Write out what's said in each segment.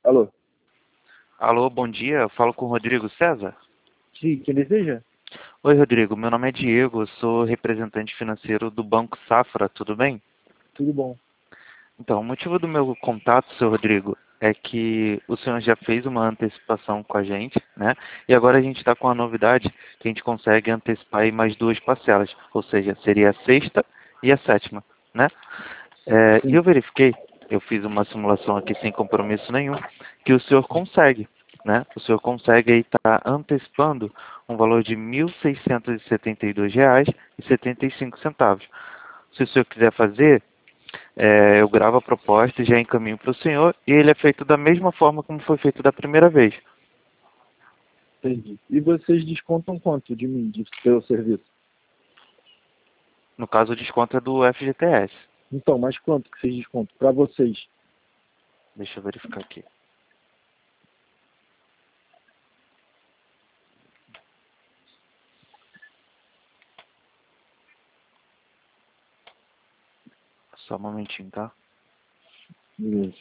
Alô? Alô, bom dia. Eu falo com o Rodrigo César. Sim, quem deseja? Oi, Rodrigo. Meu nome é Diego. Eu sou representante financeiro do Banco Safra. Tudo bem? Tudo bom. Então, o motivo do meu contato, seu Rodrigo, é que o senhor já fez uma antecipação com a gente, né? E agora a gente está com a novidade que a gente consegue antecipar aí mais duas parcelas. Ou seja, seria a sexta e a sétima, né? E Sim. eu verifiquei, eu fiz uma simulação aqui sem compromisso nenhum, que o senhor consegue, né? O senhor consegue aí estar antecipando um valor de R$ 1.672,75. Se o senhor quiser fazer, eu gravo a proposta e já encaminho para o senhor, e ele é feito da mesma forma como foi feito da primeira vez. Entendi. E vocês descontam quanto de mim, pelo serviço? No caso, o desconto é do FGTS. Então, mas quanto que vocês descontam? Para vocês? Deixa eu verificar aqui. Só um momentinho, tá? Beleza.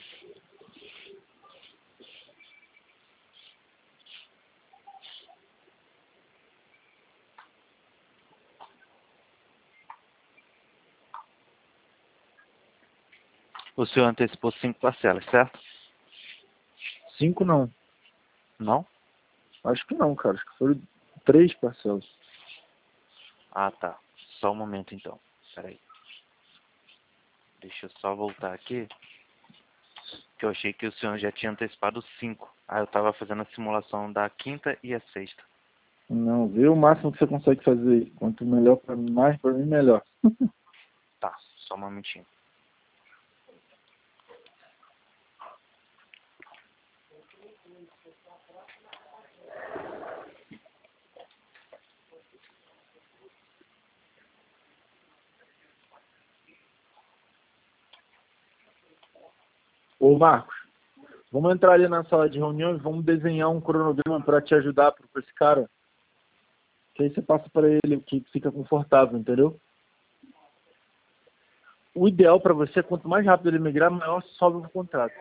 O senhor antecipou 5 parcelas, certo? 5 não. Não? Acho que não, cara. Acho que foram 3 parcelas. Ah, tá. Só um momento, então. Peraí. Deixa eu só voltar aqui, que eu achei que o senhor já tinha antecipado 5. Ah, eu estava fazendo a simulação da quinta e a sexta. Não, vê o máximo que você consegue fazer aí. Quanto melhor para mim, mais para mim, melhor. Tá, só um momentinho. Ô, Marcos, vamos entrar ali na sala de reunião e vamos desenhar um cronograma para te ajudar para esse cara. Que aí você passa para ele o que fica confortável, entendeu? O ideal para você é quanto mais rápido ele migrar, maior sobe o contrato.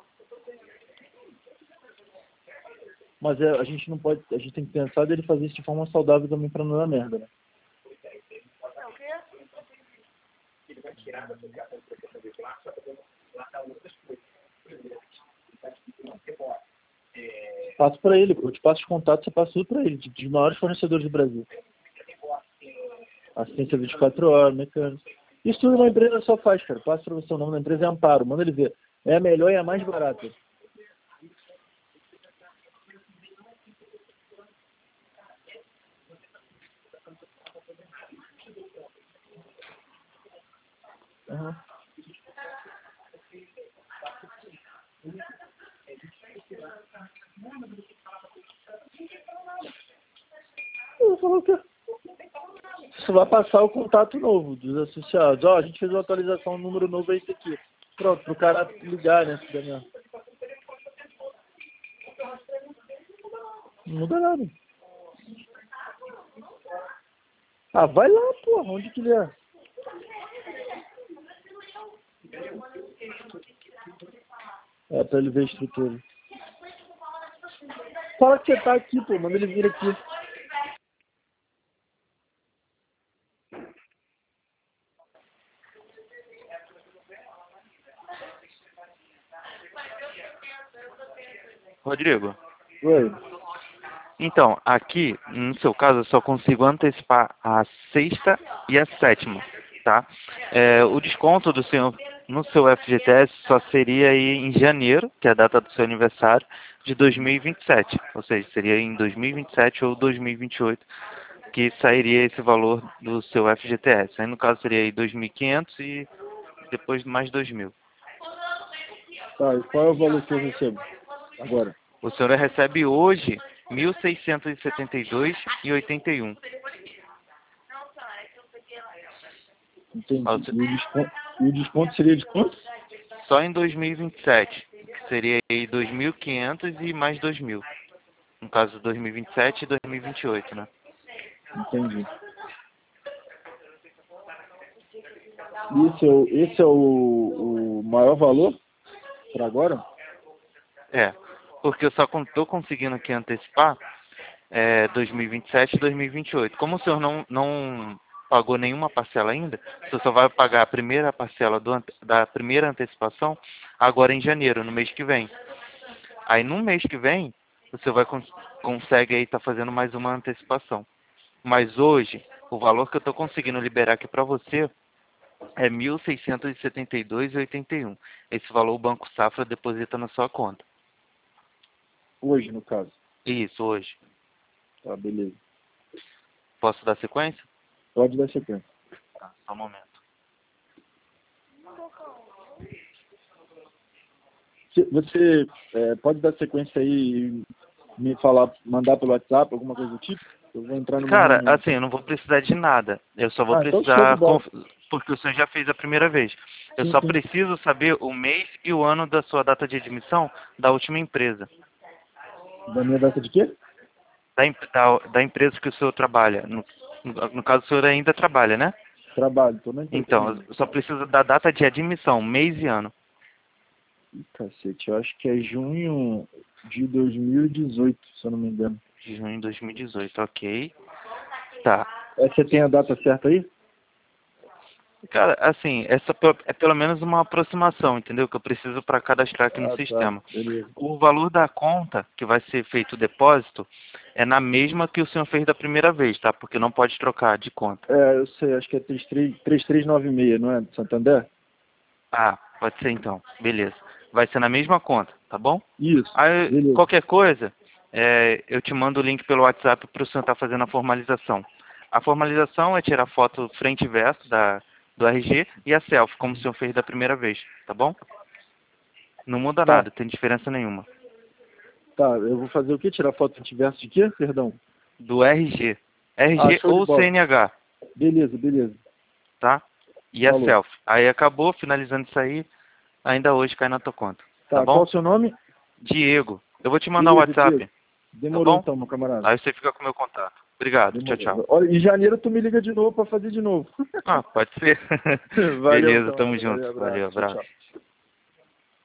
Mas a gente não pode, a gente tem que pensar dele fazer isso de forma saudável também para não dar merda, né? Passo para ele, eu te passo os contatos, você passa tudo para ele, dos maiores fornecedores do Brasil. Assistência 24 horas, mecânico. Isso tudo uma empresa só faz, cara. Passa para você o nome da empresa é Amparo, manda ele ver. É a melhor e a mais barata. Uhum. Eu falo que você vai passar o contato novo dos associados. Ó, a gente fez uma atualização, o número novo é esse aqui. Pronto, pro cara ligar, né? Não muda nada. Ah, vai lá, porra, onde que ele é? É, pra ele ver a estrutura. Fala que você tá aqui, pô, manda ele vir aqui. Rodrigo, Oi. então, aqui, no seu caso, eu só consigo antecipar a sexta e a sétima, tá? O desconto do senhor no seu FGTS só seria aí em janeiro, que é a data do seu aniversário, de 2027. Ou seja, seria em 2027 ou 2028 que sairia esse valor do seu FGTS. Aí, no caso, seria aí 2.500 e depois mais 2.000. Tá, e qual é o valor que eu recebo agora? O senhor recebe hoje 1.672,81. Entendi. E o desconto seria de quanto? Só em 2027, que seria aí 2.500 e mais 2.000. No caso, 2027 e 2028, né? Entendi. Esse é o maior valor para agora? É, porque eu só estou conseguindo aqui antecipar 2027 e 2028. Como o senhor não pagou nenhuma parcela ainda, o senhor só vai pagar a primeira parcela da primeira antecipação agora em janeiro, no mês que vem. Aí no mês que vem, o senhor consegue aí estar fazendo mais uma antecipação. Mas hoje, o valor que eu estou conseguindo liberar aqui para você é R$ 1.672,81. Esse valor o Banco Safra deposita na sua conta. Hoje, no caso. Isso, hoje. Tá, beleza. Posso dar sequência? Pode dar sequência. Tá, só um momento. Você pode dar sequência aí e me falar, mandar pelo WhatsApp, alguma coisa do tipo? Eu vou entrar no Cara, assim, eu não vou precisar de nada. Eu só vou então show de precisar, bola. porque o senhor já fez a primeira vez. Eu Sim, só sim. preciso saber o mês e o ano da sua data de admissão da última empresa. Da minha data de quê? Da empresa que o senhor trabalha. No caso, o senhor ainda trabalha, né? Trabalho, tô na empresa. Então, eu só preciso da data de admissão, mês e ano. Ih, cacete, eu acho que é junho de 2018, se eu não me engano. De junho de 2018, ok. Tá. Você tem a data certa aí? Cara, assim, é pelo menos uma aproximação, entendeu? Que eu preciso para cadastrar aqui no sistema. Beleza. O valor da conta que vai ser feito o depósito é na mesma que o senhor fez da primeira vez, tá? Porque não pode trocar de conta. Eu sei, acho que é 3396, não é? De Santander? Ah, pode ser então. Beleza. Vai ser na mesma conta, tá bom? Isso, Aí, beleza. qualquer coisa, eu te mando o link pelo WhatsApp para o senhor estar fazendo a formalização. A formalização é tirar foto frente e verso do RG e a selfie, como o senhor fez da primeira vez, tá bom? Não muda Tá. nada, tem diferença nenhuma. Tá, eu vou fazer o quê? Tirar foto antiverso de quê? Perdão. Do RG. RG Show de ou bola. CNH, Beleza. tá? E a Falou. selfie. Aí acabou, finalizando isso aí, ainda hoje cai na tua conta. Tá bom? Qual o seu nome? Diego. Eu vou te mandar o Beleza, WhatsApp. Diego. Tá Demorou bom? então, meu camarada. Aí você fica com o meu contato. Obrigado. Tchau, tchau. Olha, em janeiro tu me liga de novo pra fazer de novo. Ah, pode ser. Valeu, Beleza, então. tamo junto. Valeu, abraço. Valeu, Tchau, tchau. abraço.